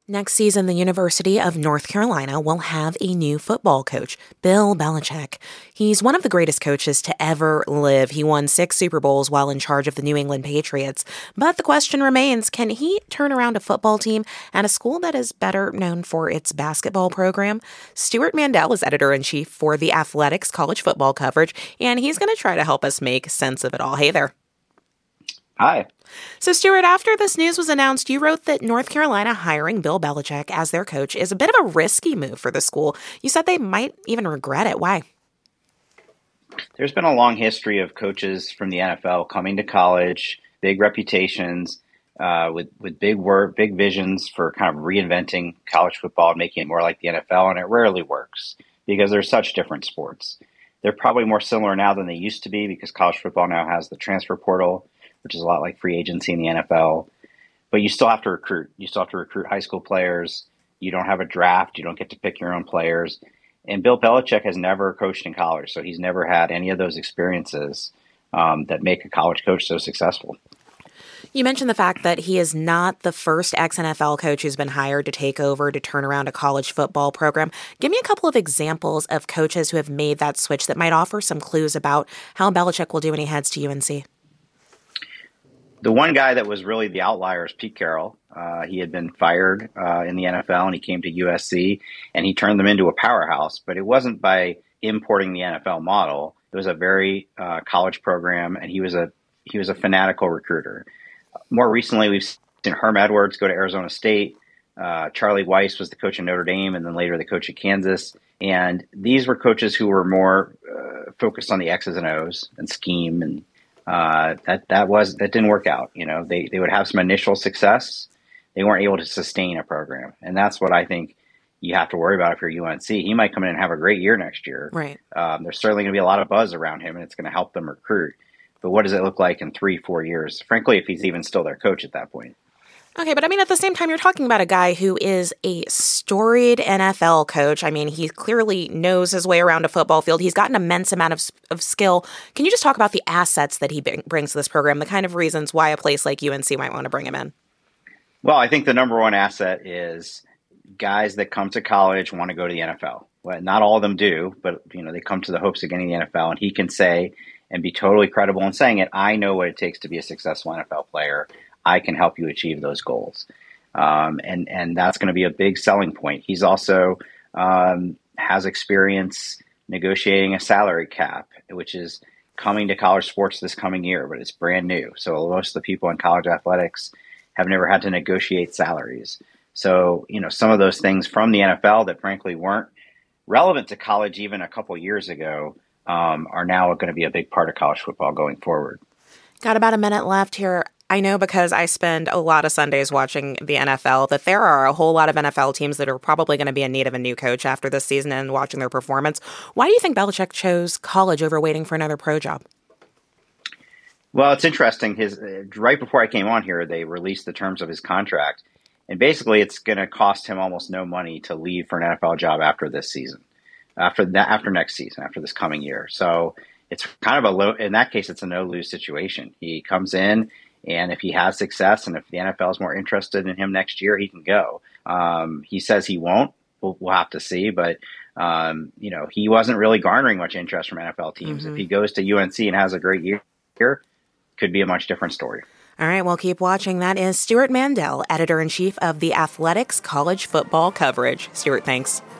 Next season, the University of North Carolina will have a new football coach, Bill Belichick. He's one of the greatest coaches to ever live. He won 6 Super Bowls while in charge of the New England Patriots. But the question remains, can he turn around a football team at a school that is better known for its basketball program? Stewart Mandel is editor-in-chief for The Athletic's college football coverage, and he's going to try to help us make sense of it all. Hey there. Hi. So, Stewart, after this news was announced, you wrote that North Carolina hiring Bill Belichick as their coach is a bit of a risky move for the school. You said they might even regret it. Why? There's been a long history of coaches from the NFL coming to college, big reputations, with big visions for kind of reinventing college football and making it more like the NFL, and it rarely works because they're such different sports. They're probably more similar now than they used to be because college football now has the transfer portal, which is a lot like free agency in the NFL. But you still have to recruit. You still have to recruit high school players. You don't have a draft. You don't get to pick your own players. And Bill Belichick has never coached in college, so he's never had any of those experiences that make a college coach so successful. You mentioned the fact that he is not the first ex-NFL coach who's been hired to take over to turn around a college football program. Give me a couple of examples of coaches who have made that switch that might offer some clues about how Belichick will do when he heads to UNC. The one guy that was really the outlier is Pete Carroll. He had been fired in the NFL, and he came to USC, and he turned them into a powerhouse. But it wasn't by importing the NFL model. It was a very college program, and he was a fanatical recruiter. More recently, we've seen Herm Edwards go to Arizona State. Charlie Weis was the coach of Notre Dame, and then later the coach of Kansas. And these were coaches who were more focused on the X's and O's and scheme, and that didn't work out. You know, they would have some initial success. They weren't able to sustain a program. And that's what I think you have to worry about if you're UNC. He might come in and have a great year next year. Right. There's certainly going to be a lot of buzz around him, and it's going to help them recruit. But what does it look like in 3-4 years? Frankly, if he's even still their coach at that point. Okay, but I mean, at the same time, you're talking about a guy who is a storied NFL coach. I mean, he clearly knows his way around a football field. He's got an immense amount of skill. Can you just talk about the assets that he brings to this program, the kind of reasons why a place like UNC might want to bring him in? Well, I think the number one asset is guys that come to college want to go to the NFL. Well, not all of them do, but they come to the hopes of getting the NFL, and he can say and be totally credible in saying it, I know what it takes to be a successful NFL player. I can help you achieve those goals. And that's going to be a big selling point. He's also has experience negotiating a salary cap, which is coming to college sports this coming year, but it's brand new. So most of the people in college athletics have never had to negotiate salaries. So, some of those things from the NFL that frankly weren't relevant to college even a couple years ago are now going to be a big part of college football going forward. Got about a minute left here. I know because I spend a lot of Sundays watching the NFL that there are a whole lot of NFL teams that are probably going to be in need of a new coach after this season and watching their performance. Why do you think Belichick chose college over waiting for another pro job? Well, it's interesting. Right before I came on here, they released the terms of his contract. And basically, it's going to cost him almost no money to leave for an NFL job after this season, after next season, after this coming year. So it's kind of in that case, it's a no-lose situation. He comes in, and if he has success and if the NFL is more interested in him next year, he can go. He says he won't. We'll have to see. But, he wasn't really garnering much interest from NFL teams. Mm-hmm. If he goes to UNC and has a great year, could be a much different story. All right, well, keep watching. That is Stewart Mandel, editor-in-chief of The Athletic's college football coverage. Stewart, thanks.